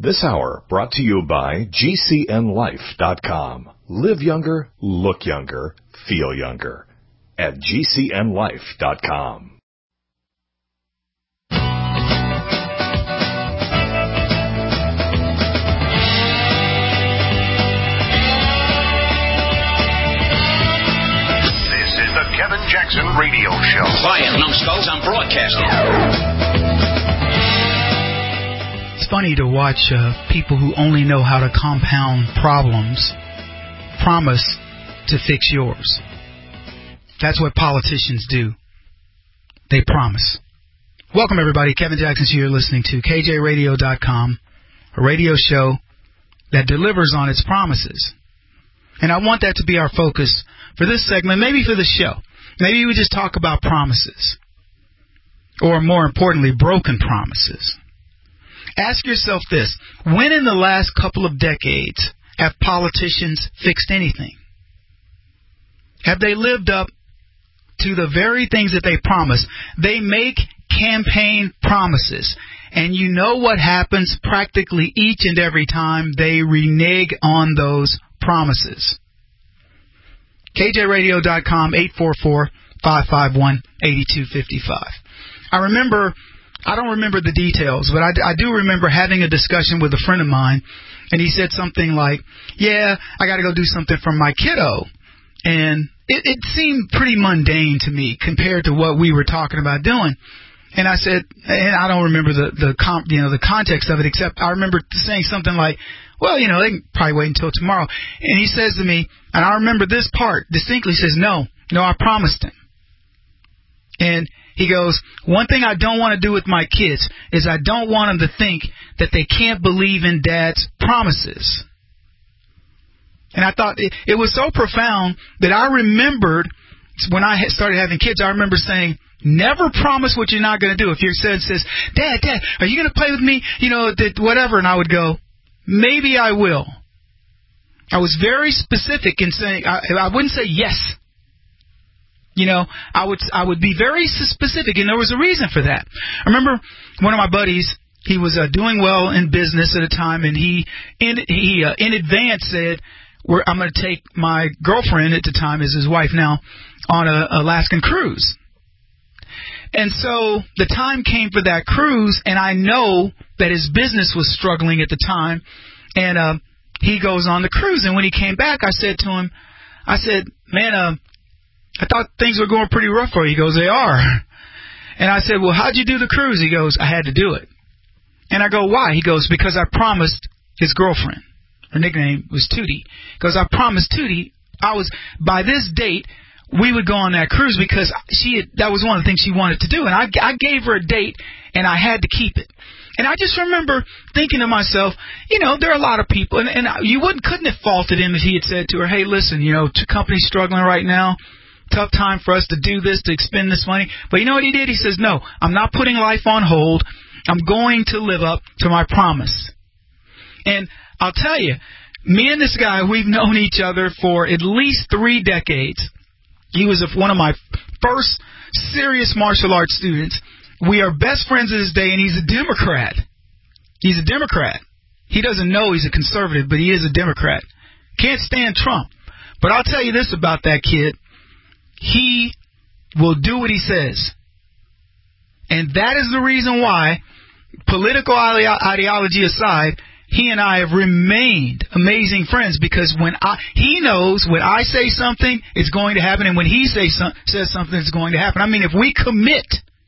This hour brought to you by GCNLife.com. Live younger, look younger, feel younger. At GCNLife.com. This is the Kevin Jackson Radio Show. Quiet, numbskulls, I'm broadcasting. It's funny to watch people who only know how to compound problems promise to fix yours. That's what politicians do. They promise. Welcome, everybody. Kevin Jackson here, listening to KJRadio.com, a radio show that delivers on its promises. And I want that to be our focus for this segment, maybe for the show. Maybe we just talk about promises, or more importantly, broken promises. Ask yourself this: when in the last couple of decades have politicians fixed anything? Have they lived up to the very things that they promise? They make campaign promises, and you know what happens practically each and every time? They renege on those promises. KJRadio.com, 844-551-8255. I don't remember the details, but I do remember having a discussion with a friend of mine, and he said something like, yeah, I got to go do something for my kiddo. And it seemed pretty mundane to me compared to what we were talking about doing. And I said, and I don't remember the context of it, except I remember saying something like, well, they can probably wait until tomorrow. And he says to me, and I remember this part distinctly, says, no, I promised him. And he goes, one thing I don't want to do with my kids is I don't want them to think that they can't believe in Dad's promises. And I thought it was so profound that I remembered when I started having kids, I remember saying, never promise what you're not going to do. If your son says, Dad, are you going to play with me? Whatever. And I would go, maybe I will. I was very specific in saying, I wouldn't say yes. I would be very specific, and there was a reason for that. I remember one of my buddies, he was doing well in business at a time, and he in advance said, I'm going to take my girlfriend at the time, is his wife now, on an Alaskan cruise. And so the time came for that cruise, and I know that his business was struggling at the time, and he goes on the cruise. And when he came back, I said to him, man, I thought things were going pretty rough for you. He goes, they are. And I said, well, how'd you do the cruise? He goes, I had to do it. And I go, why? He goes, because I promised his girlfriend. Her nickname was Tootie. He goes, I promised Tootie by this date, we would go on that cruise because that was one of the things she wanted to do. And I gave her a date, and I had to keep it. And I just remember thinking to myself, there are a lot of people, and you couldn't have faulted him if he had said to her, hey, listen, the company's struggling right now. Tough time for us to do this, to expend this money. But you know what he did? He says, no, I'm not putting life on hold. I'm going to live up to my promise. And I'll tell you, me and this guy, we've known each other for at least 3 decades. He was one of my first serious martial arts students. We are best friends to this day, and he's a Democrat. He's a Democrat. He doesn't know he's a conservative, but he is a Democrat. Can't stand Trump. But I'll tell you this about that kid. He will do what he says. And that is the reason why, political ideology aside, he and I have remained amazing friends, because he knows when I say something, it's going to happen, and when he says something, it's going to happen. I mean, if we commit,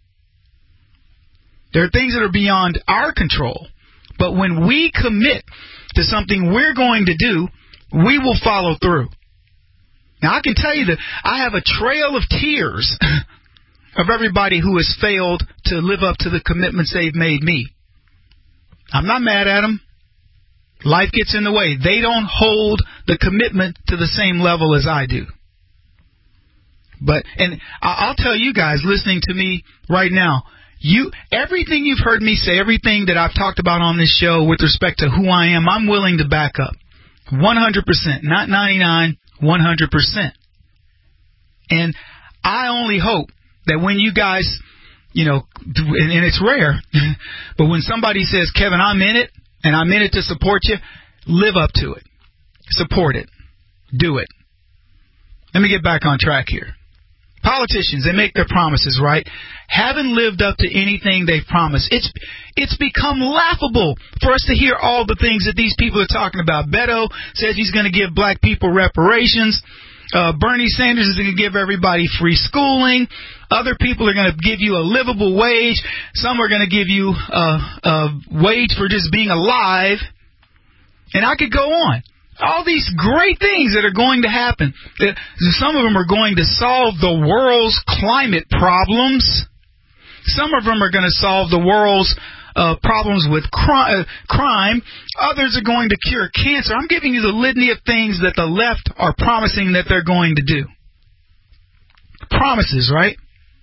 there are things that are beyond our control, but when we commit to something we're going to do, we will follow through. Now, I can tell you that I have a trail of tears of everybody who has failed to live up to the commitments they've made me. I'm not mad at them. Life gets in the way. They don't hold the commitment to the same level as I do. And I'll tell you guys listening to me right now, everything you've heard me say, everything that I've talked about on this show with respect to who I am, I'm willing to back up. 100%, not 99%. 100%. And I only hope that when you guys, and it's rare, but when somebody says, Kevin, I'm in it, and I'm in it to support you, live up to it. Support it. Do it. Let me get back on track here. Politicians, they make their promises, right? Haven't lived up to anything they've promised. It's become laughable for us to hear all the things that these people are talking about. Beto says he's going to give black people reparations. Bernie Sanders is going to give everybody free schooling. Other people are going to give you a livable wage. Some are going to give you a wage for just being alive. And I could go on. All these great things that are going to happen. Some of them are going to solve the world's climate problems. Some of them are going to solve the world's problems with crime. Others are going to cure cancer. I'm giving you the litany of things that the left are promising that they're going to do. Promises, right?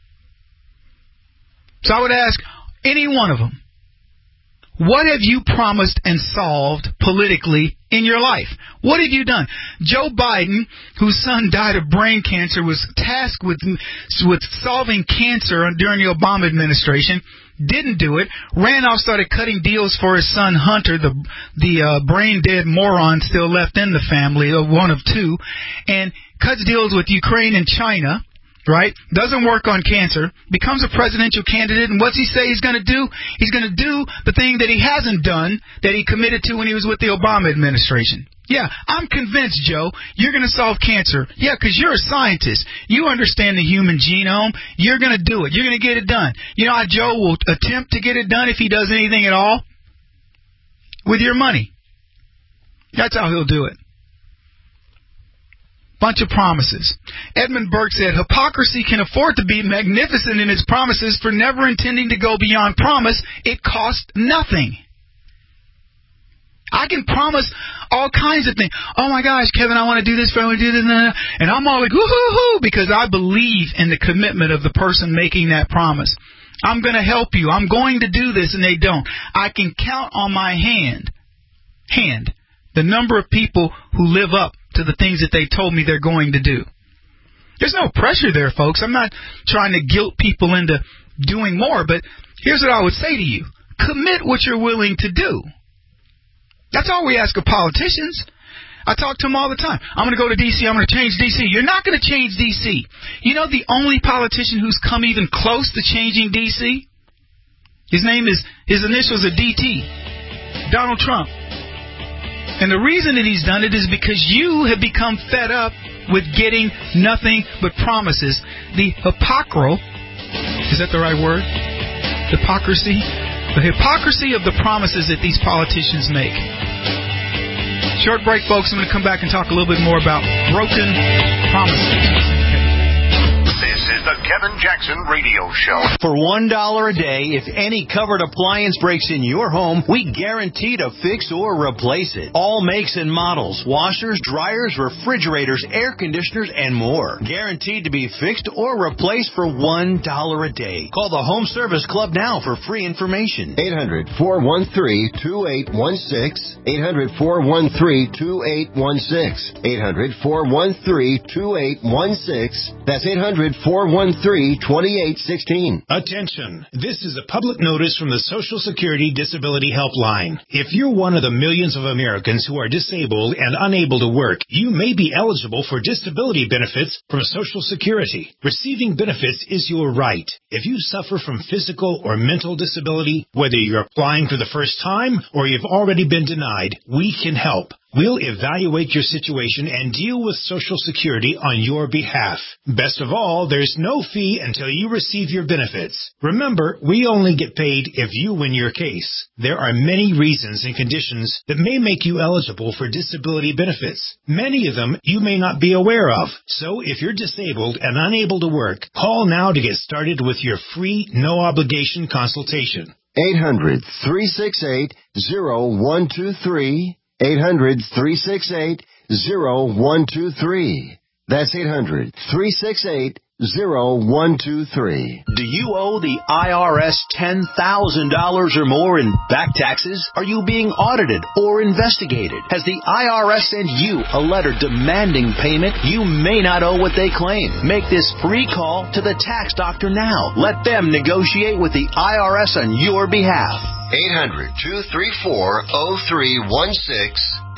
So I would ask any one of them, what have you promised and solved politically in your life? What have you done? Joe Biden, whose son died of brain cancer, was tasked with solving cancer during the Obama administration. Didn't do it. Ran off, started cutting deals for his son Hunter, the brain-dead moron still left in the family, one of two, and cuts deals with Ukraine and China. Right? Doesn't work on cancer, becomes a presidential candidate, and what's he say he's going to do? He's going to do the thing that he hasn't done, that he committed to when he was with the Obama administration. Yeah, I'm convinced, Joe, you're going to solve cancer. Yeah, because you're a scientist. You understand the human genome. You're going to do it. You're going to get it done. You know how Joe will attempt to get it done if he does anything at all? With your money. That's how he'll do it. Bunch of promises. Edmund Burke said, hypocrisy can afford to be magnificent in its promises for never intending to go beyond promise. It costs nothing. I can promise all kinds of things. Oh my gosh, Kevin, I want to do this, I want to do this, and I'm all like, woo-hoo-hoo, because I believe in the commitment of the person making that promise. I'm going to help you. I'm going to do this, and they don't. I can count on my hand the number of people who live up to the things that they told me they're going to do. There's no pressure there, folks. I'm not trying to guilt people into doing more, but here's what I would say to you. Commit what you're willing to do. That's all we ask of politicians. I talk to them all the time. I'm going to go to D.C. I'm going to change D.C. You're not going to change D.C. You know the only politician who's come even close to changing D.C.? His initials are D.T. Donald Trump. And the reason that he's done it is because you have become fed up with getting nothing but promises. The is that the right word? Hypocrisy? The hypocrisy of the promises that these politicians make. Short break, folks. I'm going to come back and talk a little bit more about broken promises. This is the Kevin Jackson Radio Show. For $1 a day, if any covered appliance breaks in your home, we guarantee to fix or replace it. All makes and models, washers, dryers, refrigerators, air conditioners, and more. Guaranteed to be fixed or replaced for $1 a day. Call the Home Service Club now for free information. 800-413-2816. 800-413-2816. 800-413-2816. That's 800-413-2816. Attention. This is a public notice from the Social Security Disability Helpline. If you're one of the millions of Americans who are disabled and unable to work, you may be eligible for disability benefits from Social Security. Receiving benefits is your right. If you suffer from physical or mental disability, whether you're applying for the first time or you've already been denied, we can help. We'll evaluate your situation and deal with Social Security on your behalf. Best of all, there's no fee until you receive your benefits. Remember, we only get paid if you win your case. There are many reasons and conditions that may make you eligible for disability benefits. Many of them you may not be aware of. So if you're disabled and unable to work, call now to get started with your free, no-obligation consultation. 800-368-0123. 800-368-0123. That's 800-368-0123. Do you owe the IRS $10,000 or more in back taxes? Are you being audited or investigated? Has the IRS sent you a letter demanding payment? You may not owe what they claim. Make this free call to the tax doctor now. Let them negotiate with the IRS on your behalf. 800-234-0316.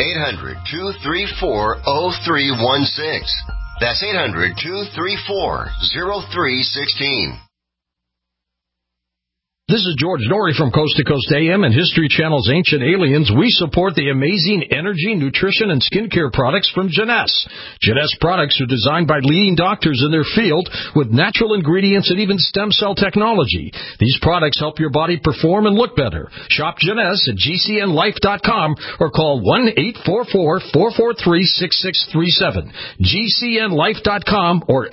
800-234-0316. That's 800-234-0316. This is George Norrie from Coast to Coast AM and History Channel's Ancient Aliens. We support the amazing energy, nutrition, and skincare products from Jeunesse. Jeunesse products are designed by leading doctors in their field with natural ingredients and even stem cell technology. These products help your body perform and look better. Shop Jeunesse at GCNlife.com or call 1-844-443-6637. GCNlife.com or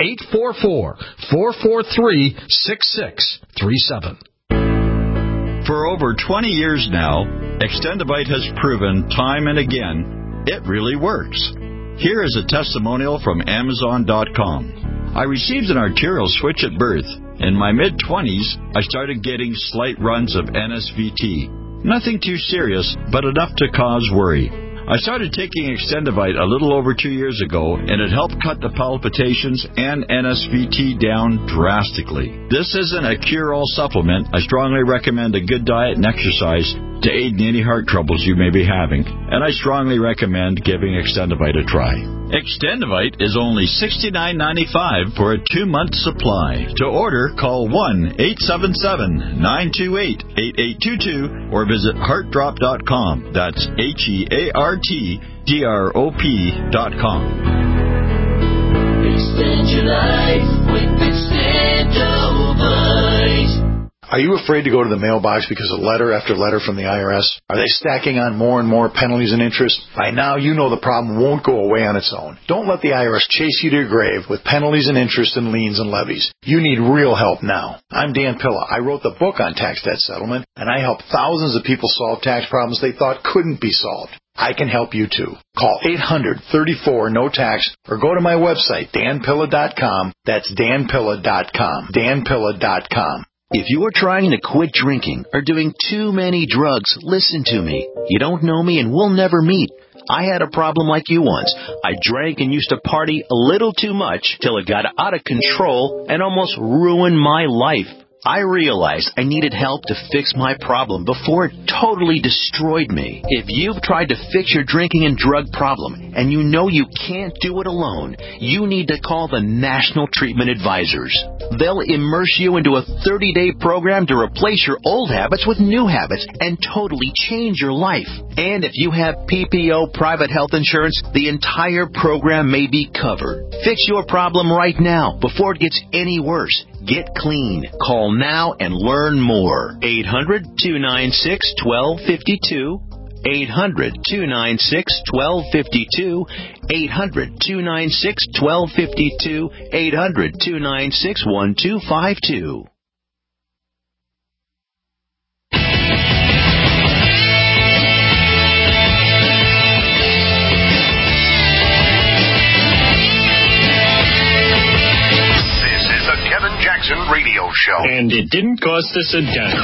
844-443-6637. For over 20 years now, Extendivite has proven time and again it really works. Here is a testimonial from Amazon.com. I received an arterial switch at birth. In my mid-20s, I started getting slight runs of NSVT. Nothing too serious, but enough to cause worry. I started taking Extendivite a little over 2 years ago, and it helped cut the palpitations and NSVT down drastically. This isn't a cure-all supplement. I strongly recommend a good diet and exercise to aid in any heart troubles you may be having, and I strongly recommend giving Extendivite a try. Extendivite is only $69.95 for a 2-month supply. To order, call 1-877-928-8822 or visit heartdrop.com. That's HEARTDROP.com. Extend your life with Extendivite. Are you afraid to go to the mailbox because of letter after letter from the IRS? Are they stacking on more and more penalties and interest? By now, you know the problem won't go away on its own. Don't let the IRS chase you to your grave with penalties and interest and liens and levies. You need real help now. I'm Dan Pilla. I wrote the book on tax debt settlement, and I help thousands of people solve tax problems they thought couldn't be solved. I can help you too. Call 800-34-NO-TAX or go to my website, danpilla.com. That's danpilla.com. danpilla.com. If you are trying to quit drinking or doing too many drugs, listen to me. You don't know me and we'll never meet. I had a problem like you once. I drank and used to party a little too much till it got out of control and almost ruined my life. I realized I needed help to fix my problem before it totally destroyed me. If you've tried to fix your drinking and drug problem and you know you can't do it alone, you need to call the National Treatment Advisors. They'll immerse you into a 30-day program to replace your old habits with new habits and totally change your life. And if you have PPO private health insurance, the entire program may be covered. Fix your problem right now before it gets any worse. Get clean. Call now and learn more. 800-296-1252. 800-296-1252. 800-296-1252. 800-296-1252. Kevin Jackson Radio Show. And it didn't cost us a dime.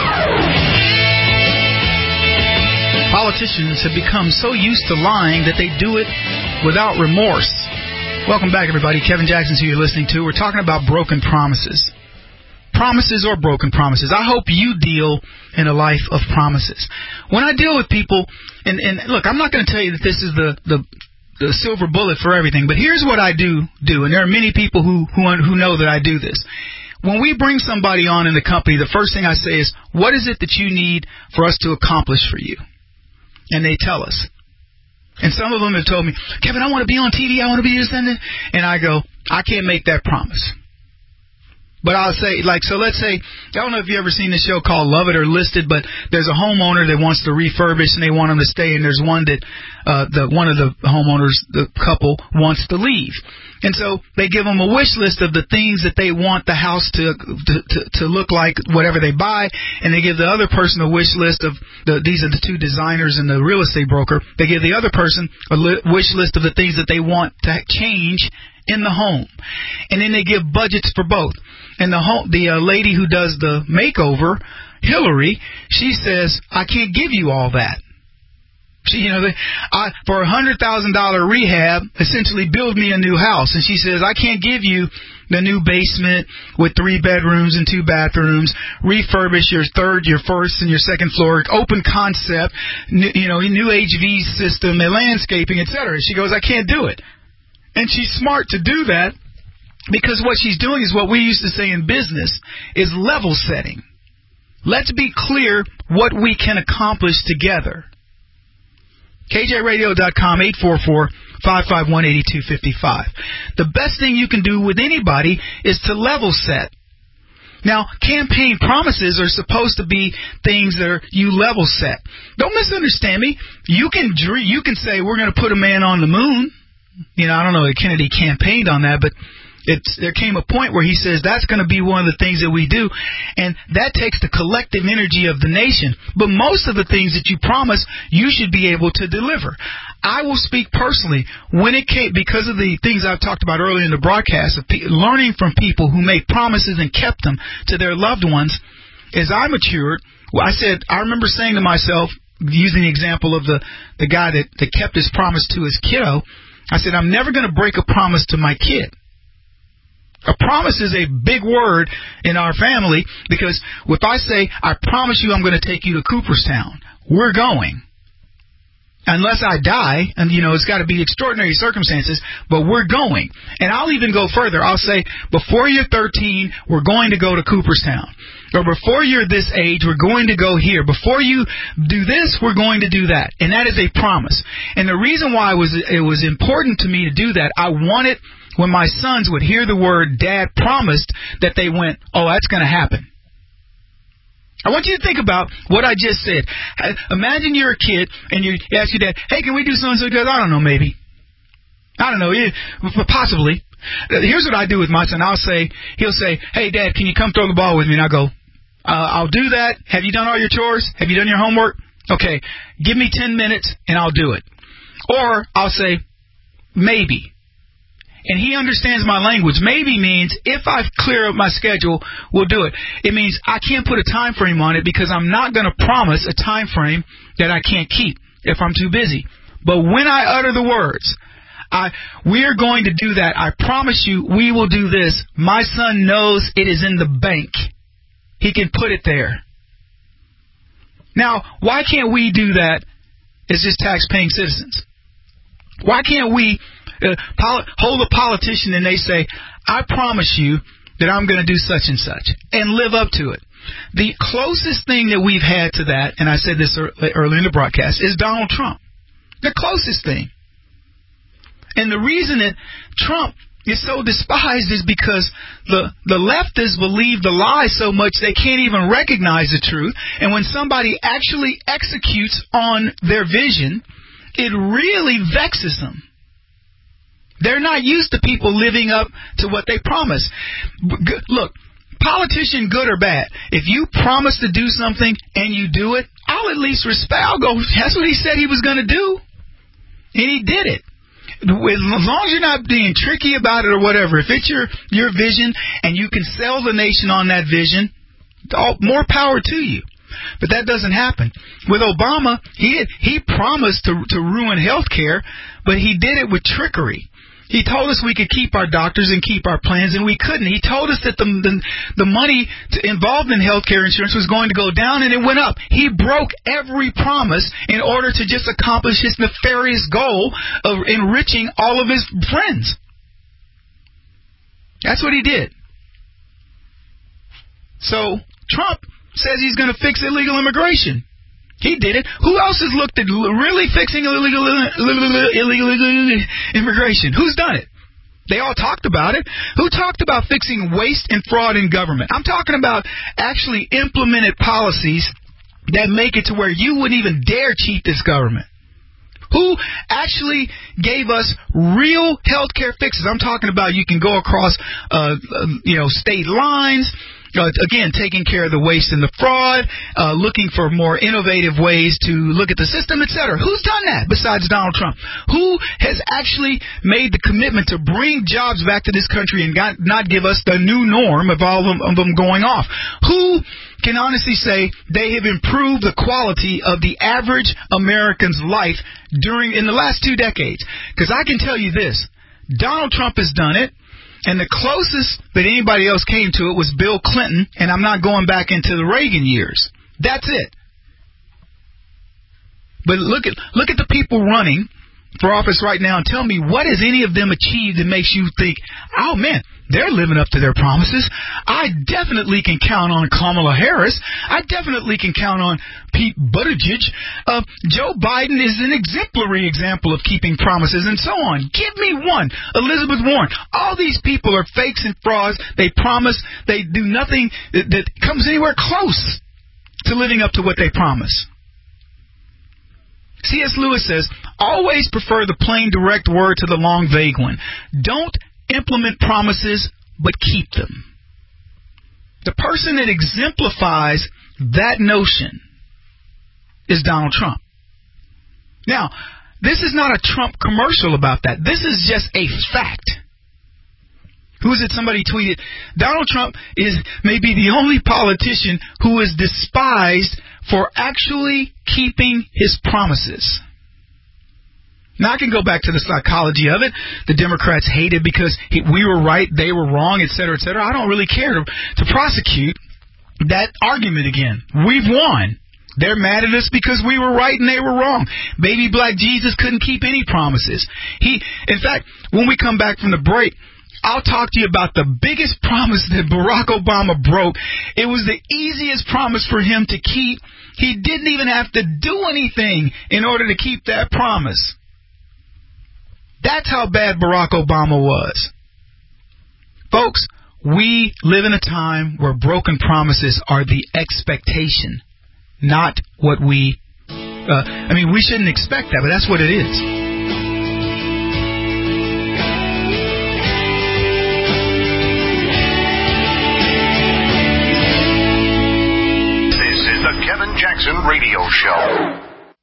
Politicians have become so used to lying that they do it without remorse. Welcome back, everybody. Kevin Jackson's who you're listening to. We're talking about broken promises. Promises or broken promises. I hope you deal in a life of promises. When I deal with people, and look, I'm not going to tell you that this is the silver bullet for everything, but here's what I do, and there are many people who know that I do this. When we bring somebody on in the company, the first thing I say is, what is it that you need for us to accomplish for you? And they tell us. And some of them have told me, Kevin, I want to be on TV, I want to be this and that. And I go, I can't make that promise. But I'll say, so let's say, I don't know if you've ever seen this show called Love It or Listed, but there's a homeowner that wants to refurbish and they want them to stay, and there's one that one of the homeowners, the couple, wants to leave. And so they give them a wish list of the things that they want the house to look like, whatever they buy, and they give the other person a wish list of these are the two designers and the real estate broker. They give the other person a wish list of the things that they want to change in the home, and then they give budgets for both. And the lady who does the makeover, Hillary, she says, I can't give you all that. For $100,000 rehab, essentially build me a new house. And she says, I can't give you the new basement with 3 bedrooms and 2 bathrooms, refurbish your first and your second floor, open concept, new HV system, landscaping, etc. She goes, I can't do it. And she's smart to do that because what she's doing is what we used to say in business is level setting. Let's be clear what we can accomplish together. KJRadio.com, 844-551-8255. The best thing you can do with anybody is to level set. Now, campaign promises are supposed to be things that you level set. Don't misunderstand me. You can say we're going to put a man on the moon. I don't know if Kennedy campaigned on that, but there came a point where he says that's going to be one of the things that we do, and that takes the collective energy of the nation. But most of the things that you promise, you should be able to deliver. I will speak personally when it came, because of the things I've talked about earlier in the broadcast, of learning from people who made promises and kept them to their loved ones. As I matured, I remember saying to myself, using the example of the guy that kept his promise to his kiddo, I said, I'm never going to break a promise to my kid. A promise is a big word in our family because if I say, I promise you I'm going to take you to Cooperstown, we're going. Unless I die, and it's got to be extraordinary circumstances, but we're going. And I'll even go further. I'll say, before you're 13, we're going to go to Cooperstown. Or before you're this age, we're going to go here. Before you do this, we're going to do that. And that is a promise. And the reason why it was important to me to do that, I wanted, when my sons would hear the word Dad promised, that they went, oh, that's going to happen. I want you to think about what I just said. Imagine you're a kid and you ask your dad, hey, can we do so-and-so? He goes, I don't know, maybe. I don't know, possibly. Here's what I do with my son. He'll say, hey, Dad, can you come throw the ball with me? And I go, I'll do that. Have you done all your chores? Have you done your homework? Okay, give me 10 minutes and I'll do it. Or I'll say, maybe. And he understands my language. Maybe means if I clear up my schedule, we'll do it. It means I can't put a time frame on it because I'm not going to promise a time frame that I can't keep if I'm too busy. But when I utter the words, we're going to do that. I promise you we will do this. My son knows it is in the bank. He can put it there. Now, why can't we do that as just tax-paying citizens? Why can't we hold a politician and they say, I promise you that I'm going to do such and such, and live up to it? The closest thing that we've had to that, and I said this earlier in the broadcast, is Donald Trump. The closest thing. And the reason that Trump is so despised is because the leftists believe the lie so much they can't even recognize the truth. And when somebody actually executes on their vision, it really vexes them. They're not used to people living up to what they promise. Look, politician, good or bad, if you promise to do something and you do it, I'll at least respect. I'll go, that's what he said he was going to do. And he did it. As long as you're not being tricky about it or whatever, if it's your vision and you can sell the nation on that vision, more power to you. But that doesn't happen. With Obama, he promised to ruin health care, but he did it with trickery. He told us we could keep our doctors and keep our plans, and we couldn't. He told us that the money involved in health care insurance was going to go down, and it went up. He broke every promise in order to just accomplish his nefarious goal of enriching all of his friends. That's what he did. So Trump says he's going to fix illegal immigration. He did it. Who else has looked at really fixing illegal immigration? Who's done it? They all talked about it. Who talked about fixing waste and fraud in government? I'm talking about actually implemented policies that make it to where you wouldn't even dare cheat this government. Who actually gave us real health care fixes? I'm talking about you can go across, state lines. again, taking care of the waste and the fraud, looking for more innovative ways to look at the system, etc. Who's done that besides Donald Trump? Who has actually made the commitment to bring jobs back to this country and not give us the new norm of all of them going off? Who can honestly say they have improved the quality of the average American's life in the last 2 decades? Because I can tell you this, Donald Trump has done it. And the closest that anybody else came to it was Bill Clinton, and I'm not going back into the Reagan years. That's it. But look at the people running for office right now and tell me, what has any of them achieved that makes you think, oh man, they're living up to their promises? I definitely can count on Kamala Harris. I definitely can count on Pete Buttigieg. Joe Biden is an exemplary example of keeping promises and so on. Give me one. Elizabeth Warren. All these people are fakes and frauds. They promise. They do nothing that comes anywhere close to living up to what they promise. C.S. Lewis says, always prefer the plain, direct word to the long, vague one. Don't implement promises, but keep them. The person that exemplifies that notion is Donald Trump. Now, this is not a Trump commercial about that. This is just a fact. Who is it? Somebody tweeted, Donald Trump is maybe the only politician who is despised for actually keeping his promises. Now, I can go back to the psychology of it. The Democrats hate it because we were right, they were wrong, et cetera, et cetera. I don't really care to prosecute that argument again. We've won. They're mad at us because we were right and they were wrong. Baby black Jesus couldn't keep any promises. In fact, when we come back from the break, I'll talk to you about the biggest promise that Barack Obama broke. It was the easiest promise for him to keep. He didn't even have to do anything in order to keep that promise. That's how bad Barack Obama was. Folks, we live in a time where broken promises are the expectation, not what we shouldn't expect that, but that's what it is. The Kevin Jackson Radio Show.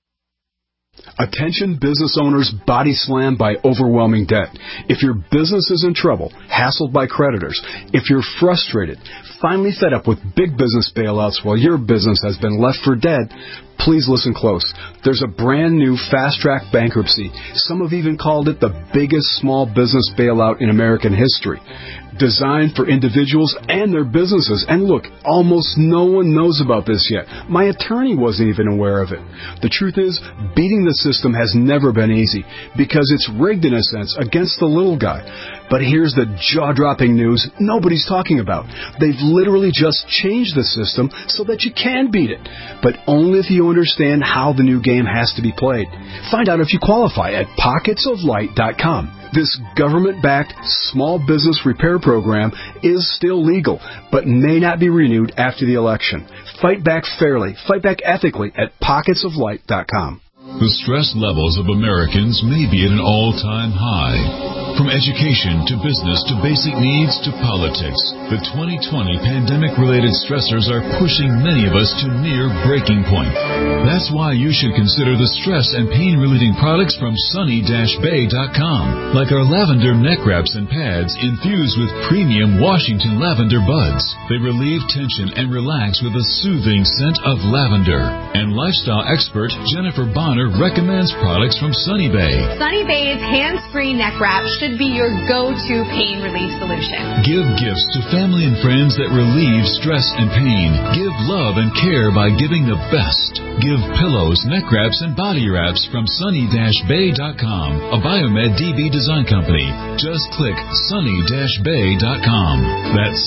Attention business owners body slammed by overwhelming debt. If your business is in trouble, hassled by creditors, if you're frustrated, finally fed up with big business bailouts while your business has been left for dead, please listen close. There's a brand new fast-track bankruptcy. Some have even called it the biggest small business bailout in American history. Designed for individuals and their businesses. And look, almost no one knows about this yet. My attorney wasn't even aware of it. The truth is, beating the system has never been easy because it's rigged in a sense against the little guy. But here's the jaw-dropping news nobody's talking about. They've literally just changed the system so that you can beat it. But only if you understand how the new game has to be played. Find out if you qualify at pocketsoflight.com. This government-backed small business repair program is still legal, but may not be renewed after the election. Fight back fairly, fight back ethically at pocketsoflight.com. The stress levels of Americans may be at an all-time high. From education to business to basic needs to politics, the 2020 pandemic-related stressors are pushing many of us to near breaking point. That's why you should consider the stress and pain-relieving products from sunny-bay.com, like our lavender neck wraps and pads infused with premium Washington lavender buds. They relieve tension and relax with a soothing scent of lavender. And lifestyle expert Jennifer Bonner recommends products from Sunny Bay. Sunny Bay's hands-free neck wrap should be your go-to pain relief solution. Give gifts to family and friends that relieve stress and pain. Give love and care by giving the best. Give pillows, neck wraps, and body wraps from sunny-bay.com, a Biomed DB design company. Just click sunny-bay.com. That's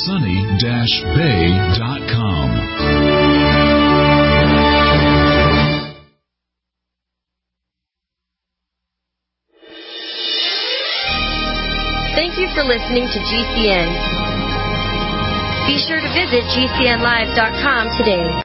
sunny-bay.com. Thank you for listening to GCN. Be sure to visit GCNlive.com today.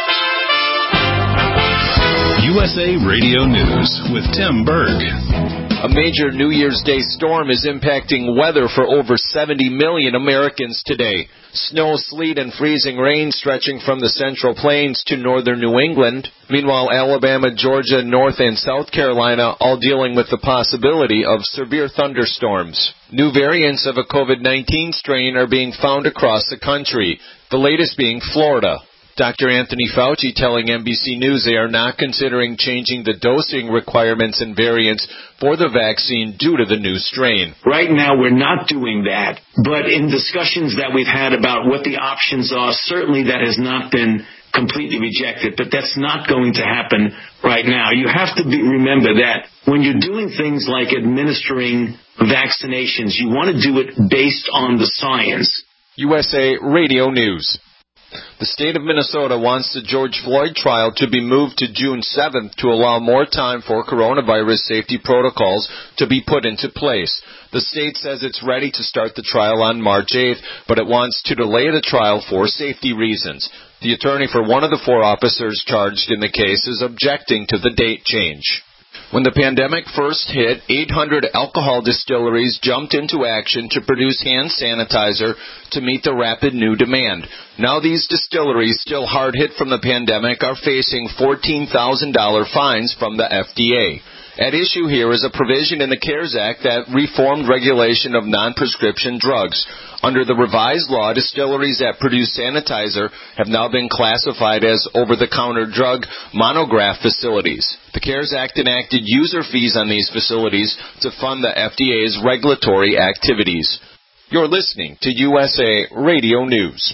USA Radio News with Tim Berg. A major New Year's Day storm is impacting weather for over 70 million Americans today. Snow, sleet, and freezing rain stretching from the Central Plains to northern New England. Meanwhile, Alabama, Georgia, North, and South Carolina all dealing with the possibility of severe thunderstorms. New variants of a COVID-19 strain are being found across the country, the latest being Florida. Dr. Anthony Fauci telling NBC News they are not considering changing the dosing requirements and variants for the vaccine due to the new strain. Right now, we're not doing that. But in discussions that we've had about what the options are, certainly that has not been completely rejected. But that's not going to happen right now. You have to remember that when you're doing things like administering vaccinations, you want to do it based on the science. USA Radio News. The state of Minnesota wants the George Floyd trial to be moved to June 7th to allow more time for coronavirus safety protocols to be put into place. The state says it's ready to start the trial on March 8th, but it wants to delay the trial for safety reasons. The attorney for one of the 4 officers charged in the case is objecting to the date change. When the pandemic first hit, 800 alcohol distilleries jumped into action to produce hand sanitizer to meet the rapid new demand. Now these distilleries, still hard hit from the pandemic, are facing $14,000 fines from the FDA. At issue here is a provision in the CARES Act that reformed regulation of non-prescription drugs. Under the revised law, distilleries that produce sanitizer have now been classified as over-the-counter drug monograph facilities. The CARES Act enacted user fees on these facilities to fund the FDA's regulatory activities. You're listening to USA Radio News.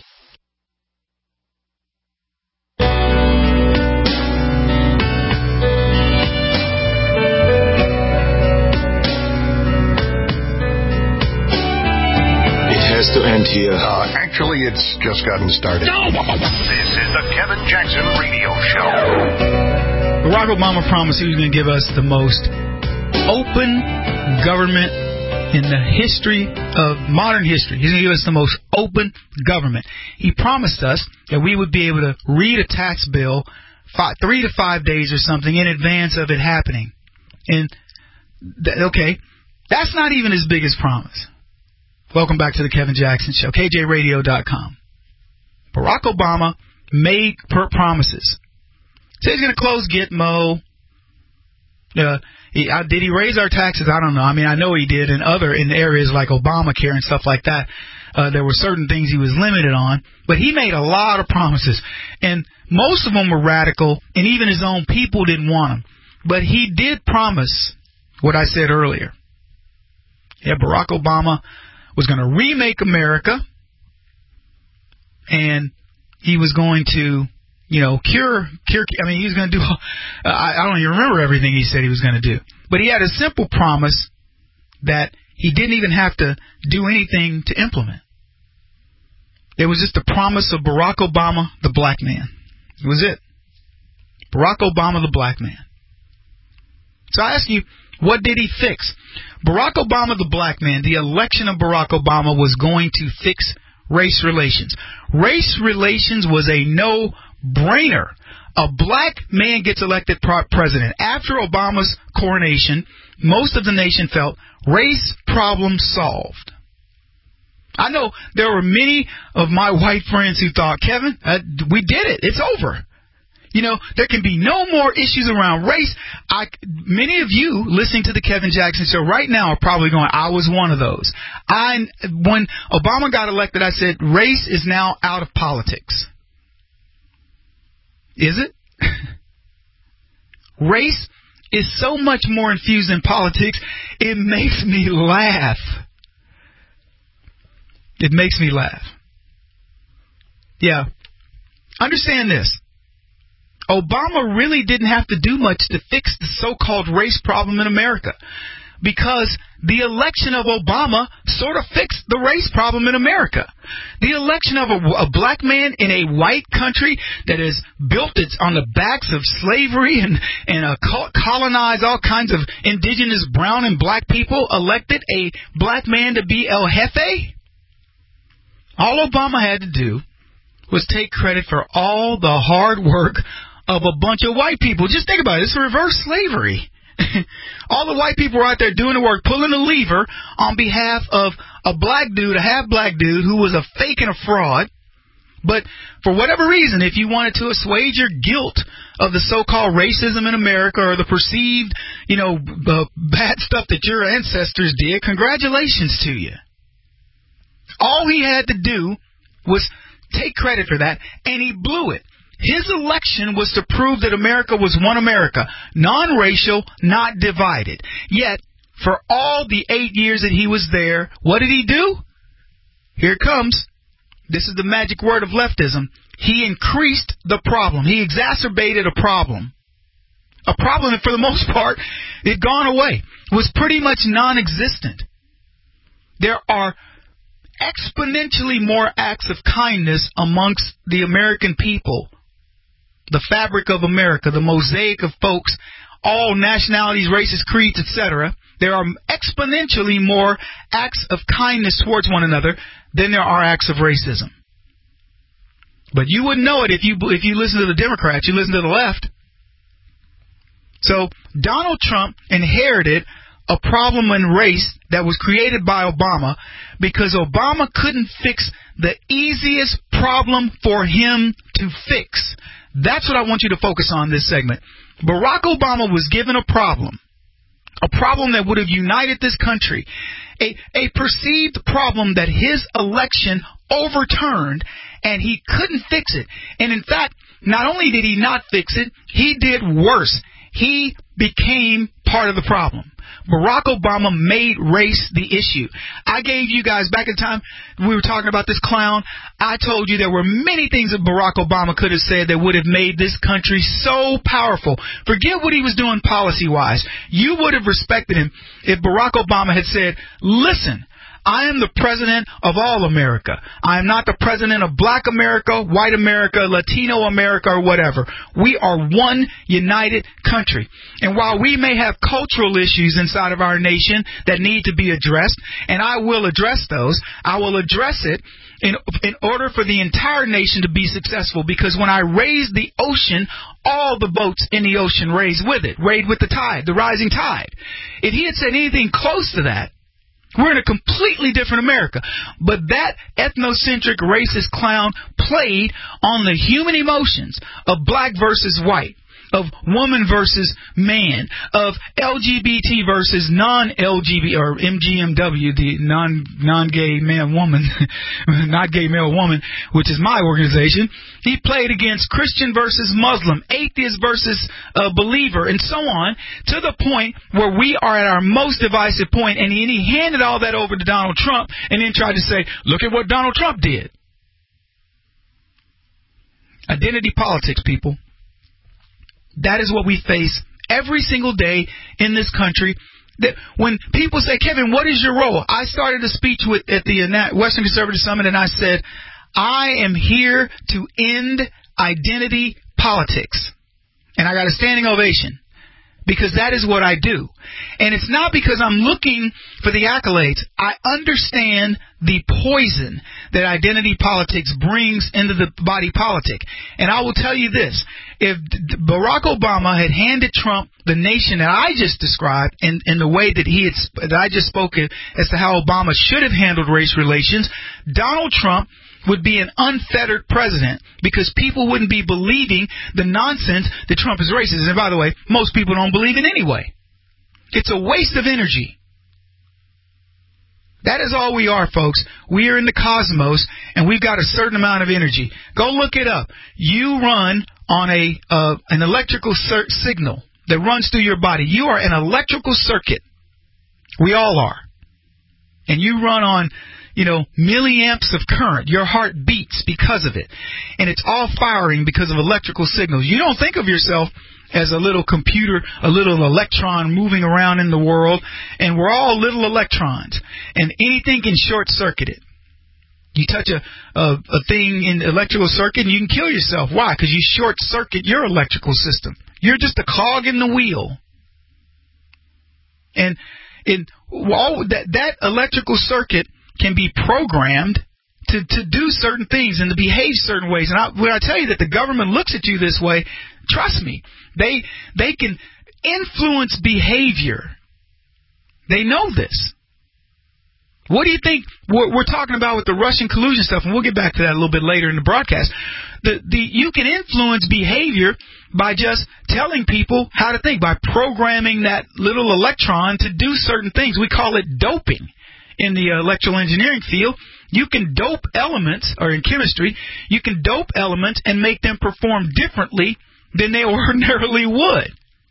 To end here. Actually, it's just gotten started. This is the Kevin Jackson Radio Show. Barack Obama promised he was going to give us the most open government in the history of modern history. He's going to give us the most open government. He promised us that we would be able to read a tax bill 3 to 5 days or something in advance of it happening. And, okay, that's not even his biggest promise. Welcome back to the Kevin Jackson Show, KJRadio.com. Barack Obama made promises. Said he's going to close Gitmo. Did he raise our taxes? I don't know. I mean, I know he did in areas like Obamacare and stuff like that. There were certain things he was limited on. But he made a lot of promises. And most of them were radical, and even his own people didn't want them. But he did promise what I said earlier. Yeah, Barack Obama was going to remake America, and he was going to, cure. I mean, he was going to do. I don't even remember everything he said he was going to do, but he had a simple promise that he didn't even have to do anything to implement. It was just the promise of Barack Obama, the black man. It was it. Barack Obama, the black man. So I ask you, what did he fix? Barack Obama, the black man, the election of Barack Obama was going to fix race relations. Race relations was a no-brainer. A black man gets elected president. After Obama's coronation, most of the nation felt race problem solved. I know there were many of my white friends who thought, Kevin, we did it. It's over. There can be no more issues around race. Many of you listening to the Kevin Jackson Show right now are probably going, I was one of those. When Obama got elected, I said, race is now out of politics. Is it? Race is so much more infused in politics, it makes me laugh. It makes me laugh. Yeah. Understand this. Obama really didn't have to do much to fix the so-called race problem in America, because the election of Obama sort of fixed the race problem in America. The election of a black man in a white country that is built on the backs of slavery and colonized all kinds of indigenous brown and black people, elected a black man to be El Jefe. All Obama had to do was take credit for all the hard work of a bunch of white people. Just think about it. It's reverse slavery. All the white people were out there doing the work, pulling the lever on behalf of a black dude, a half-black dude who was a fake and a fraud. But for whatever reason, if you wanted to assuage your guilt of the so-called racism in America or the perceived, bad stuff that your ancestors did, congratulations to you. All he had to do was take credit for that, and he blew it. His election was to prove that America was one America, non-racial, not divided. Yet, for all the 8 years that he was there, what did he do? Here it comes. This is the magic word of leftism. He increased the problem. He exacerbated a problem. A problem that, for the most part, had gone away. Was pretty much non-existent. There are exponentially more acts of kindness amongst the American people. The fabric of America, the mosaic of folks, all nationalities, races, creeds, etc. There are exponentially more acts of kindness towards one another than there are acts of racism. But you wouldn't know it if you listen to the Democrats, you listen to the left. So Donald Trump inherited a problem in race that was created by Obama because Obama couldn't fix the easiest problem for him to fix. That's what I want you to focus on this segment. Barack Obama was given a problem that would have united this country, a perceived problem that his election overturned, and he couldn't fix it. And in fact, not only did he not fix it, he did worse. He became part of the problem. Barack Obama made race the issue. I gave you guys, back in time, we were talking about this clown, I told you there were many things that Barack Obama could have said that would have made this country so powerful. Forget what he was doing policy-wise. You would have respected him if Barack Obama had said, listen, I am the president of all America. I am not the president of black America, white America, Latino America, or whatever. We are one united country. And while we may have cultural issues inside of our nation that need to be addressed, and I will address those, I will address it in order for the entire nation to be successful. Because when I raise the ocean, all the boats in the ocean raise with it, raid with the tide, the rising tide. If he had said anything close to that, we're in a completely different America. But that ethnocentric racist clown played on the human emotions of black versus white, of woman versus man, of LGBT versus non-LGBT, or MGMW, the non-gay man-woman, not gay male-woman, which is my organization. He played against Christian versus Muslim, atheist versus believer, and so on, to the point where we are at our most divisive point, and he handed all that over to Donald Trump and then tried to say, look at what Donald Trump did. Identity politics, people. That is what we face every single day in this country. That when people say, Kevin, what is your role? I started a speech at the Western Conservative Summit, and I said, I am here to end identity politics. And I got a standing ovation. Because that is what I do. And it's not because I'm looking for the accolades. I understand the poison that identity politics brings into the body politic. And I will tell you this. If Barack Obama had handed Trump the nation that I just described in the way that I just spoke as to how Obama should have handled race relations, Donald Trump would be an unfettered president because people wouldn't be believing the nonsense that Trump is racist. And by the way, most people don't believe it anyway. It's a waste of energy. That is all we are, folks. We are in the cosmos, and we've got a certain amount of energy. Go look it up. You run on an electrical signal that runs through your body. You are an electrical circuit. We all are. And you run on milliamps of current. Your heart beats because of it. And it's all firing because of electrical signals. You don't think of yourself as a little computer, a little electron moving around in the world. And we're all little electrons. And anything can short circuit it. You touch a thing in the electrical circuit and you can kill yourself. Why? Because you short circuit your electrical system. You're just a cog in the wheel. And that electrical circuit can be programmed to do certain things and to behave certain ways. And when I tell you that the government looks at you this way, trust me, they can influence behavior. They know this. What do you think we're talking about with the Russian collusion stuff, and we'll get back to that a little bit later in the broadcast. You can influence behavior by just telling people how to think, by programming that little electron to do certain things. We call it doping in the electrical engineering field. You can dope elements, or in chemistry, you can dope elements and make them perform differently than they ordinarily would.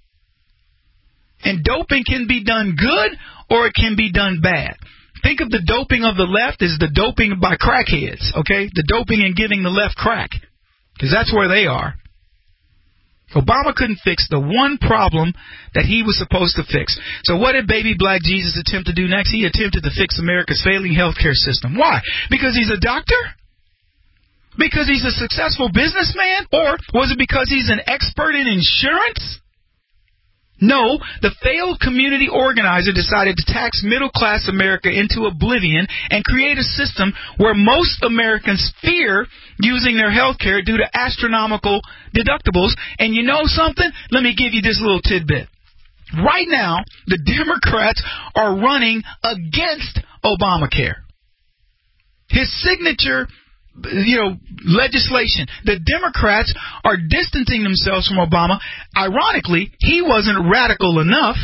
And doping can be done good or it can be done bad. Think of the doping of the left as the doping by crackheads, okay? The doping and giving the left crack, because that's where they are. Obama couldn't fix the one problem that he was supposed to fix. So what did baby black Jesus attempt to do next? He attempted to fix America's failing healthcare system. Why? Because he's a doctor? Because he's a successful businessman? Or was it because he's an expert in insurance? No, the failed community organizer decided to tax middle-class America into oblivion and create a system where most Americans fear using their health care due to astronomical deductibles. And you know something? Let me give you this little tidbit. Right now, the Democrats are running against Obamacare. His signature legislation. The Democrats are distancing themselves from Obama. Ironically, he wasn't radical enough.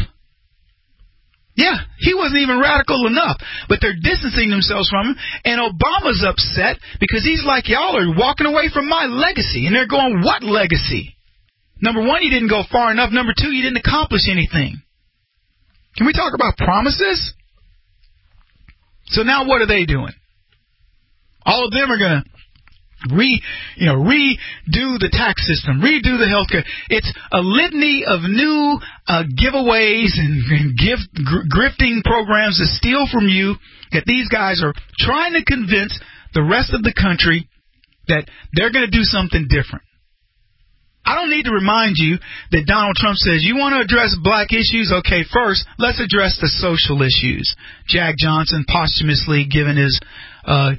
Yeah, he wasn't even radical enough. But they're distancing themselves from him. And Obama's upset because he's like, y'all are walking away from my legacy. And they're going, what legacy? Number one, you didn't go far enough. Number two, you didn't accomplish anything. Can we talk about promises? So now what are they doing? All of them are going to redo the tax system, redo the healthcare. It's a litany of new giveaways and grifting programs to steal from you that these guys are trying to convince the rest of the country that they're going to do something different. I don't need to remind you that Donald Trump says, you want to address black issues? Okay, first, let's address the social issues. Jack Johnson posthumously given his, what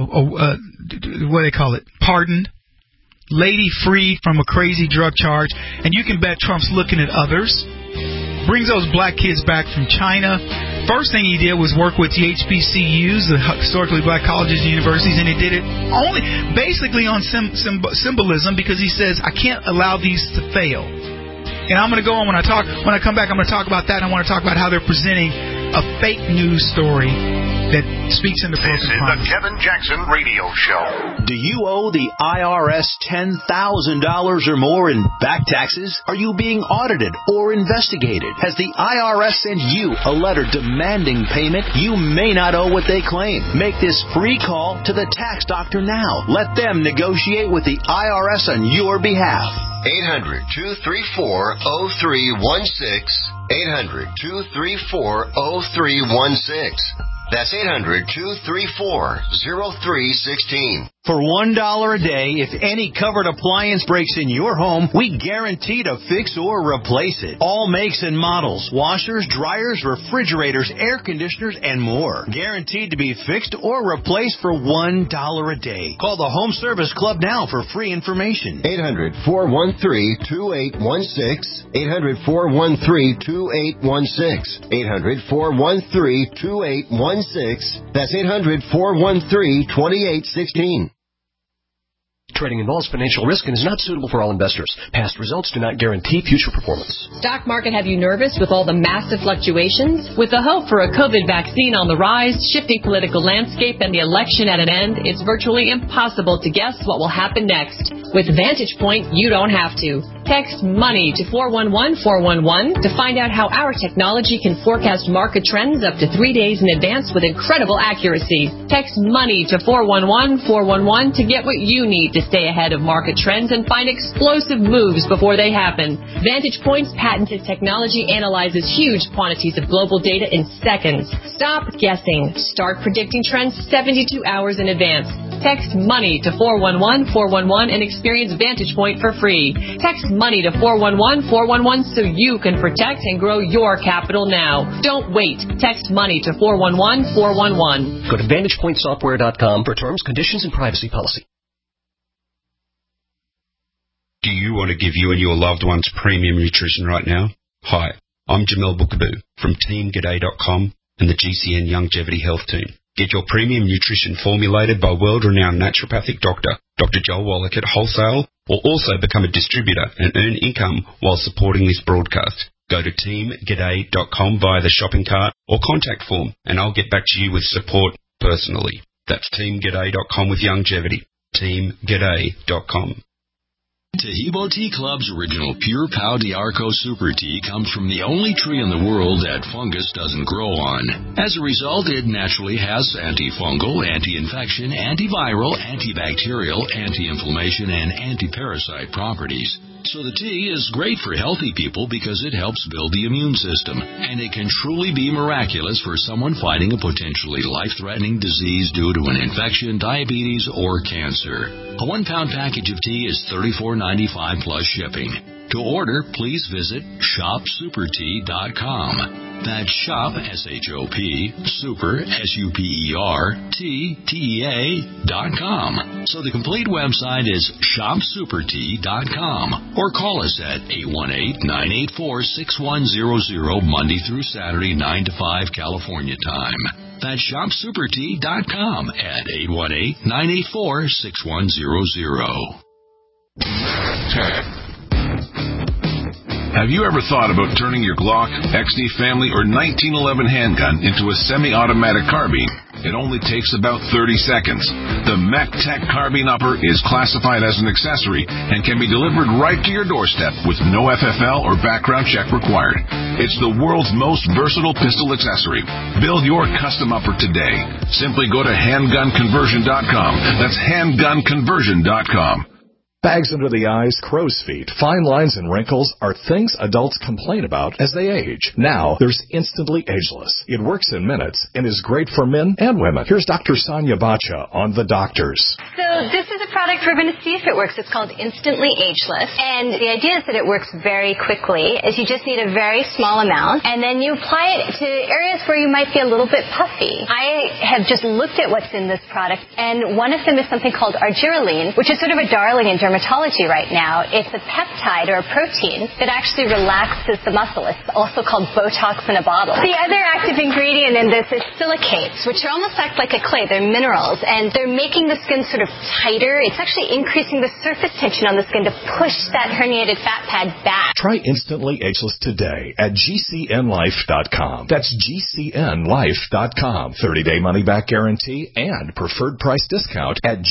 do they call it, pardoned. Lady freed from a crazy drug charge. And you can bet Trump's looking at others. Brings those black kids back from China. First thing he did was work with the HBCUs, the historically black colleges and universities, and he did it only basically on symbolism, because he says, I can't allow these to fail. And I'm going to go on when I come back, I'm going to talk about that. And I want to talk about how they're presenting a fake news story that speaks into broken promises. This is the Kevin Jackson Radio Show. Do you owe the IRS $10,000 or more in back taxes? Are you being audited or investigated? Has the IRS sent you a letter demanding payment? You may not owe what they claim. Make this free call to the tax doctor now. Let them negotiate with the IRS on your behalf. 800-234-0316. 800-234-0316. That's 800-234-0316. For $1 a day, if any covered appliance breaks in your home, we guarantee to fix or replace it. All makes and models, washers, dryers, refrigerators, air conditioners, and more. Guaranteed to be fixed or replaced for $1 a day. Call the Home Service Club now for free information. 800-413-2816. 800-413-2816. 800-413-2816. That's 800-413-2816. Trading involves financial risk and is not suitable for all investors. Past results do not guarantee future performance. Stock market have you nervous with all the massive fluctuations? With the hope for a COVID vaccine on the rise, shifting political landscape, and the election at an end, it's virtually impossible to guess what will happen next. With Vantage Point, you don't have to. Text MONEY to 411-411 to find out how our technology can forecast market trends up to 3 days in advance with incredible accuracy. Text MONEY to 411-411 to get what you need to stay ahead of market trends and find explosive moves before they happen. Vantage Point's patented technology analyzes huge quantities of global data in seconds. Stop guessing. Start predicting trends 72 hours in advance. Text MONEY to 411-411 and experience Vantage Point for free. Text MONEY to 411-411 so you can protect and grow your capital now. Don't wait. Text MONEY to 411-411. Go to VantagePointSoftware.com for terms, conditions, and privacy policy. Do you want to give you and your loved ones premium nutrition right now? Hi, I'm Jamel Bookaboo from TeamG'day.com and the GCN Longevity Health Team. Get your premium nutrition formulated by world-renowned naturopathic doctor, Dr. Joel Wallach at wholesale, or also become a distributor and earn income while supporting this broadcast. Go to TeamG'day.com via the shopping cart or contact form, and I'll get back to you with support personally. That's TeamG'day.com with longevity. TeamG'day.com. Tahibo Tea Club's original Pure Pau d'Arco Super Tea comes from the only tree in the world that fungus doesn't grow on. As a result, it naturally has antifungal, anti-infection, antiviral, antibacterial, anti-inflammation, and anti-parasite properties. So the tea is great for healthy people because it helps build the immune system, and it can truly be miraculous for someone fighting a potentially life-threatening disease due to an infection, diabetes, or cancer. A 1-pound package of tea is $34.95 plus shipping. To order, please visit shopsupertea.com. That's shop, S-H-O-P, super, S-U-P-E-R, T-T-E-A.com. So the complete website is shopsupertea.com. Or call us at 818-984-6100 Monday through Saturday, 9 to 5 California time. That's shopsupertea.com at 818-984-6100. Have you ever thought about turning your Glock, XD Family, or 1911 handgun into a semi-automatic carbine? It only takes about 30 seconds. The MechTech Carbine Upper is classified as an accessory and can be delivered right to your doorstep with no FFL or background check required. It's the world's most versatile pistol accessory. Build your custom upper today. Simply go to handgunconversion.com. That's handgunconversion.com. Bags under the eyes, crow's feet, fine lines, and wrinkles are things adults complain about as they age. Now, there's Instantly Ageless. It works in minutes and is great for men and women. Here's Dr. Sonia Bacha on The Doctors. So this is a product we're going to see if it works. It's called Instantly Ageless. And the idea is that it works very quickly, is you just need a very small amount, and then you apply it to areas where you might be a little bit puffy. I have just looked at what's in this product, and one of them is something called argireline, which is sort of a darling in dermatology right now. It's a peptide or a protein that actually relaxes the muscle. It's also called Botox in a bottle. The other active ingredient in this is silicates, which are almost act like a clay. They're minerals, and they're making the skin sort of tighter. It's actually increasing the surface tension on the skin to push that herniated fat pad back. Try Instantly Ageless today at GCNlife.com. That's GCNlife.com. 30-day money-back guarantee and preferred price discount at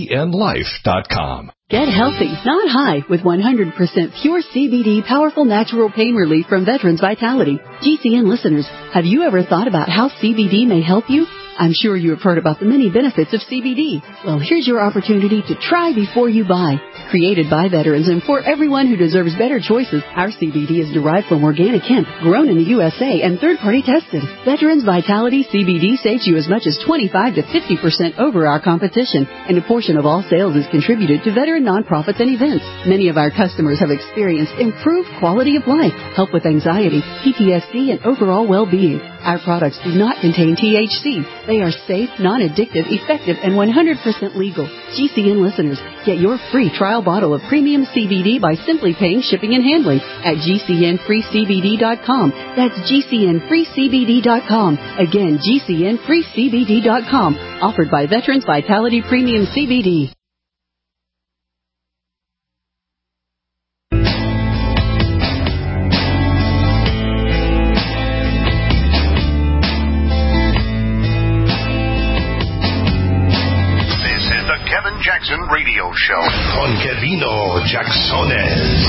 GCNlife.com. Get healthy, not high, with 100% pure CBD powerful natural pain relief from Veterans Vitality. GCN listeners, have you ever thought about how CBD may help you? I'm sure you have heard about the many benefits of CBD. Well, here's your opportunity to try before you buy. Created by veterans and for everyone who deserves better choices, our CBD is derived from organic hemp, grown in the USA, and third-party tested. Veterans Vitality CBD saves you as much as 25 to 50% over our competition, and a portion of all sales is contributed to veteran nonprofits and events. Many of our customers have experienced improved quality of life, help with anxiety, PTSD, and overall well-being. Our products do not contain THC. They are safe, non-addictive, effective, and 100% legal. GCN listeners, get your free trial bottle of premium CBD by simply paying shipping and handling at GCNFreeCBD.com. That's GCNFreeCBD.com. Again, GCNFreeCBD.com. Offered by Veterans Vitality Premium CBD. Jackson Radio Show on Kevino Jacksones.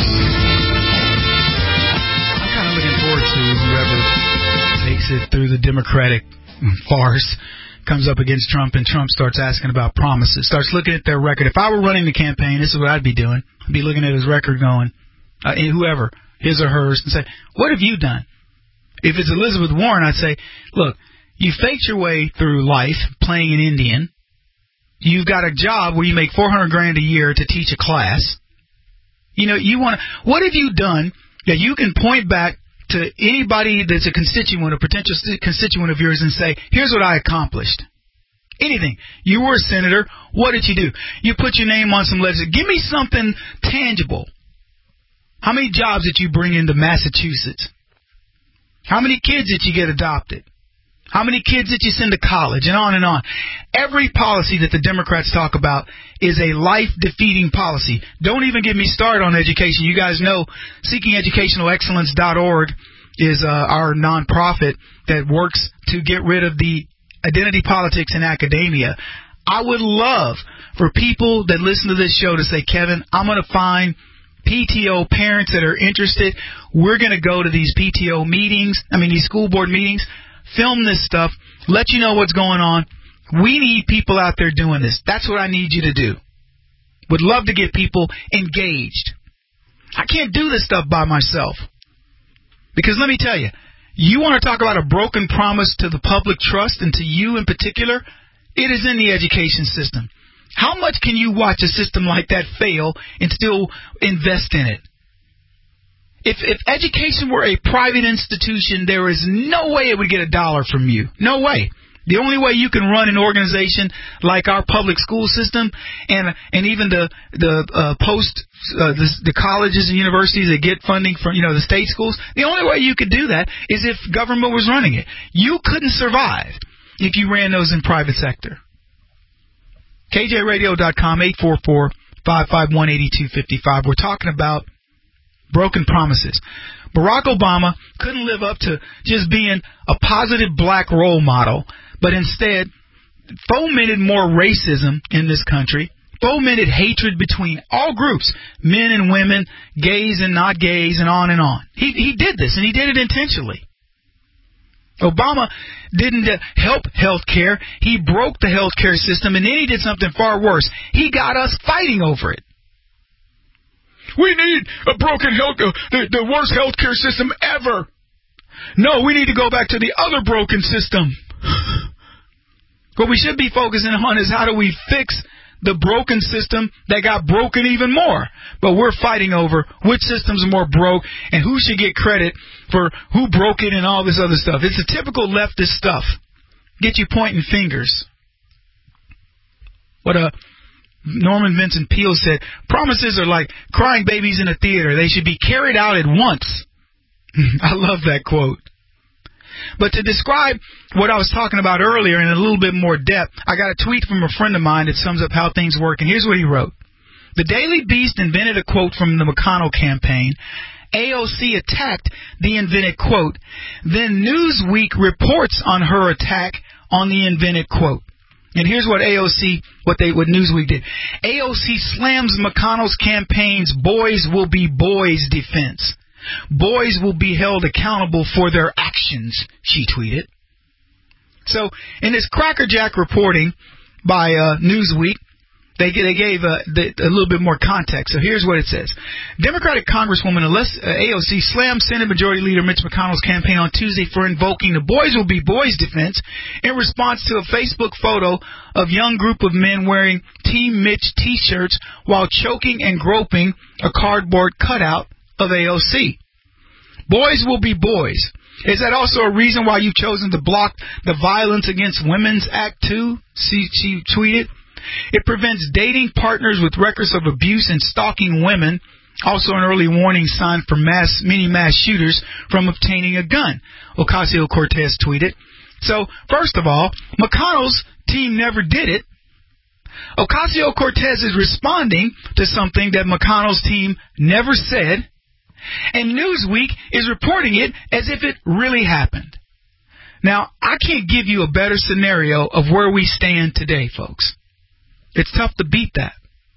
I'm kind of looking forward to whoever makes it through the Democratic farce, comes up against Trump, and Trump starts asking about promises, starts looking at their record. If I were running the campaign, this is what I'd be doing. I'd be looking at his record going, whoever, his or hers, and say, what have you done? If it's Elizabeth Warren, I'd say, look, you faked your way through life playing an Indian. You've got a job where you make $400,000 a year to teach a class. You want to. What have you done that you can point back to anybody that's a constituent, a potential constituent of yours, and say, "Here's what I accomplished." Anything. You were a senator. What did you do? You put your name on some legislation. Give me something tangible How many jobs did you bring into Massachusetts? How many kids did you get adopted? How many kids did you send to college? And on and on. Every policy that the Democrats talk about is a life-defeating policy. Don't even get me started on education. You guys know SeekingEducationalExcellence.org is our nonprofit that works to get rid of the identity politics in academia. I would love for people that listen to this show to say, Kevin, I'm going to find PTO parents that are interested. We're going to go to these PTO meetings, these school board meetings, film this stuff, let you know what's going on. We need people out there doing this. That's what I need you to do. Would love to get people engaged. I can't do this stuff by myself. Because let me tell you, you want to talk about a broken promise to the public trust and to you in particular, it is in the education system. How much can you watch a system like that fail and still invest in it? If education were a private institution, there is no way it would get a dollar from you. No way. The only way you can run an organization like our public school system and even the colleges and universities that get funding from the state schools, the only way you could do that is if government was running it. You couldn't survive if you ran those in private sector. KJRadio.com, 844-551-8255. We're talking about broken promises. Barack Obama couldn't live up to just being a positive black role model, but instead fomented more racism in this country, fomented hatred between all groups, men and women, gays and not gays, and on and on. He did this, and he did it intentionally. Obama didn't help health care. He broke the health care system, and then he did something far worse. He got us fighting over it. We need a broken the worst health care system ever. No, we need to go back to the other broken system. What we should be focusing on is how do we fix the broken system that got broken even more. But we're fighting over which systems are more broke and who should get credit for who broke it and all this other stuff. It's the typical leftist stuff. Get you pointing fingers. What Norman Vincent Peale said, promises are like crying babies in a theater. They should be carried out at once. I love that quote. But to describe what I was talking about earlier in a little bit more depth, I got a tweet from a friend of mine that sums up how things work, and here's what he wrote. The Daily Beast invented a quote from the McConnell campaign. AOC attacked the invented quote. Then Newsweek reports on her attack on the invented quote. And here's what what Newsweek did. AOC slams McConnell's campaign's "boys will be boys" defense. Boys will be held accountable for their actions, she tweeted. So, in this crackerjack reporting by Newsweek, they gave a little bit more context. So here's what it says. Democratic Congresswoman AOC slammed Senate Majority Leader Mitch McConnell's campaign on Tuesday for invoking the "boys will be boys" defense in response to a Facebook photo of a young group of men wearing Team Mitch T-shirts while choking and groping a cardboard cutout of AOC. Boys will be boys. Is that also a reason why you've chosen to block the Violence Against Women's Act 2? She tweeted. It prevents dating partners with records of abuse and stalking women, also an early warning sign for many mass shooters from obtaining a gun, Ocasio-Cortez tweeted. So, first of all, McConnell's team never did it. Ocasio-Cortez is responding to something that McConnell's team never said, and Newsweek is reporting it as if it really happened. Now, I can't give you a better scenario of where we stand today, folks. It's tough to beat that.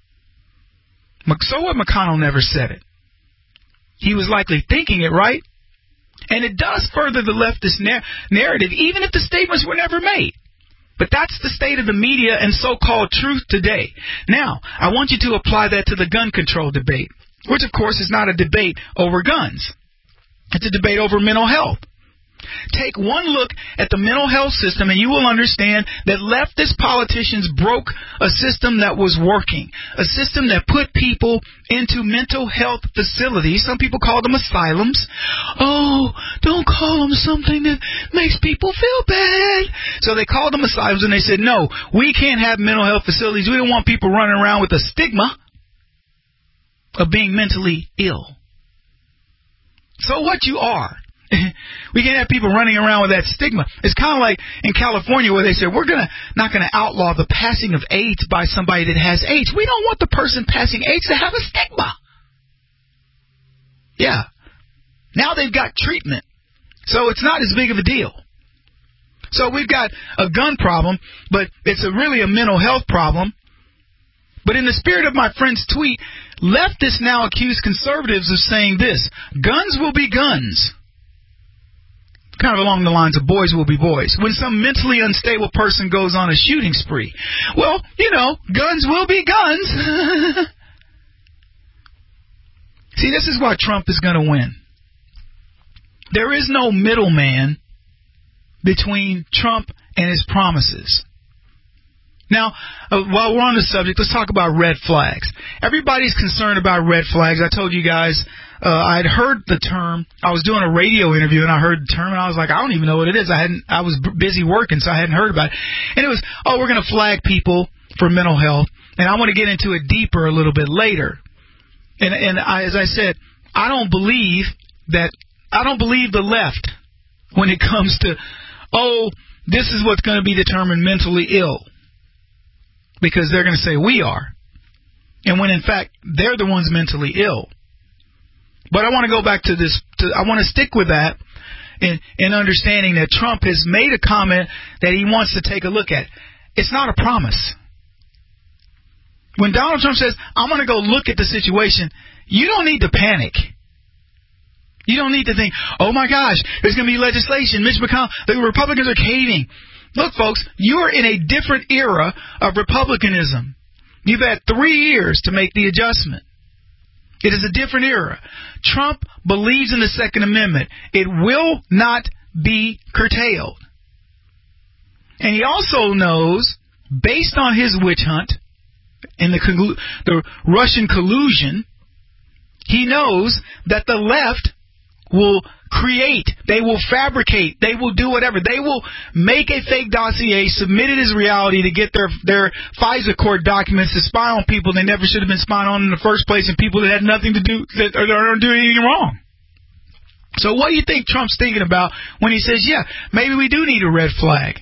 So what? McConnell never said it. He was likely thinking it, right? And it does further the leftist narrative, even if the statements were never made. But that's the state of the media and so-called truth today. Now, I want you to apply that to the gun control debate, which, of course, is not a debate over guns. It's a debate over mental health. Take one look at the mental health system and you will understand that leftist politicians broke a system that was working, a system that put people into mental health facilities. Some people call them asylums. Oh, don't call them something that makes people feel bad. So they called them asylums and they said, no, we can't have mental health facilities. We don't want people running around with a stigma of being mentally ill. So what you are. We can't have people running around with that stigma. It's kind of like in California where they said, we're not going to outlaw the passing of AIDS by somebody that has AIDS. We don't want the person passing AIDS to have a stigma. Yeah. Now they've got treatment. So it's not as big of a deal. So we've got a gun problem, but it's really a mental health problem. But in the spirit of my friend's tweet, leftists now accuse conservatives of saying this: guns will be guns. Kind of along the lines of boys will be boys. When some mentally unstable person goes on a shooting spree, well, guns will be guns. See, this is why Trump is going to win. There is no middleman between Trump and his promises. Now, while we're on the subject, let's talk about red flags. Everybody's concerned about red flags. I told you guys I'd heard the term. I was doing a radio interview and I heard the term and I was like, I don't even know what it is. I was busy working, so I hadn't heard about it. And it was, we're going to flag people for mental health. And I want to get into it deeper a little bit later. And as I said, I don't believe the left when it comes to, this is what's going to be determined mentally ill. Because they're going to say we are. And when in fact, they're the ones mentally ill. But I want to go back to this. I want to stick with that in understanding that Trump has made a comment that he wants to take a look at. It's not a promise. When Donald Trump says, I'm going to go look at the situation, you don't need to panic. You don't need to think, oh my gosh, there's going to be legislation. Mitch McConnell, the Republicans are caving. Look, folks, you're in a different era of republicanism. You've had 3 years to make the adjustment. It is a different era. Trump believes in the Second Amendment. It will not be curtailed. And he also knows, based on his witch hunt and the Russian collusion, he knows that the left will create, they will fabricate, they will do whatever. They will make a fake dossier, submit it as reality to get their FISA court documents to spy on people they never should have been spying on in the first place, and people that had nothing to do, that aren't doing anything wrong. So what do you think Trump's thinking about when he says, yeah, maybe we do need a red flag?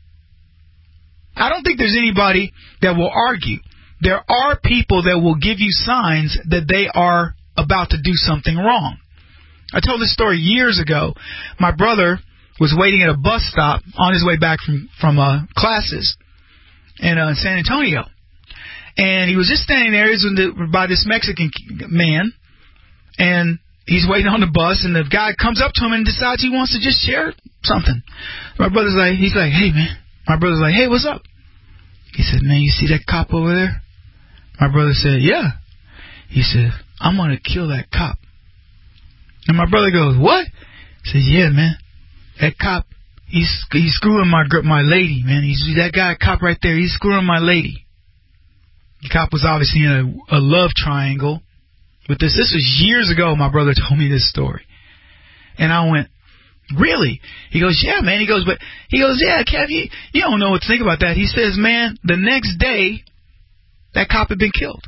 I don't think there's anybody that will argue. There are people that will give you signs that they are about to do something wrong. I told this story years ago. My brother was waiting at a bus stop on his way back from classes in San Antonio. And he was just standing there. He was by this Mexican man. And he's waiting on the bus. And the guy comes up to him and decides he wants to just share something. My brother's like, he's like, hey, man. My brother's like, hey, what's up? He said, man, you see that cop over there? My brother said, yeah. He said, I'm going to kill that cop. And my brother goes, what? He says, yeah, man. That cop, he's screwing my lady, man. That guy, cop right there, he's screwing my lady. The cop was obviously in a love triangle with this. This was years ago. My brother told me this story. And I went, really? He goes, yeah, man. He goes, yeah, Kev, you don't know what to think about that. He says, man, the next day, that cop had been killed.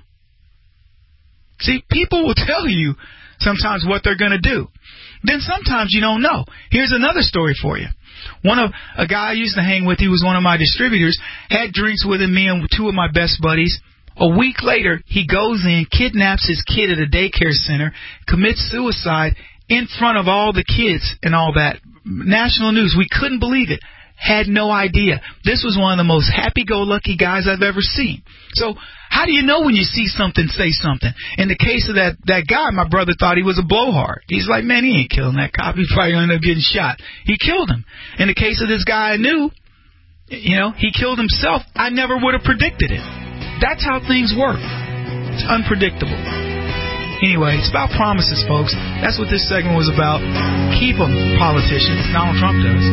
See, people will tell you sometimes what they're going to do. Then sometimes you don't know. Here's another story for you. A guy I used to hang with, he was one of my distributors, had drinks with him, me and 2 of my best buddies. A week later, he goes in, kidnaps his kid at a daycare center, commits suicide in front of all the kids and all that. National news. We couldn't believe it. Had no idea. This was one of the most happy-go-lucky guys I've ever seen. So how do you know when you see something, say something? In the case of that guy, my brother thought he was a blowhard. He's like, man, he ain't killing that cop. He's probably going to end up getting shot. He killed him. In the case of this guy I knew, he killed himself. I never would have predicted it. That's how things work. It's unpredictable. Anyway, it's about promises, folks. That's what this segment was about. Keep them, politicians. Donald Trump does.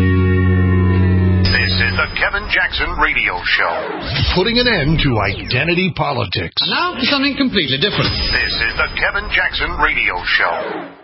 This is the Kevin Jackson Radio Show. Putting an end to identity politics. And now for something completely different. This is the Kevin Jackson Radio Show.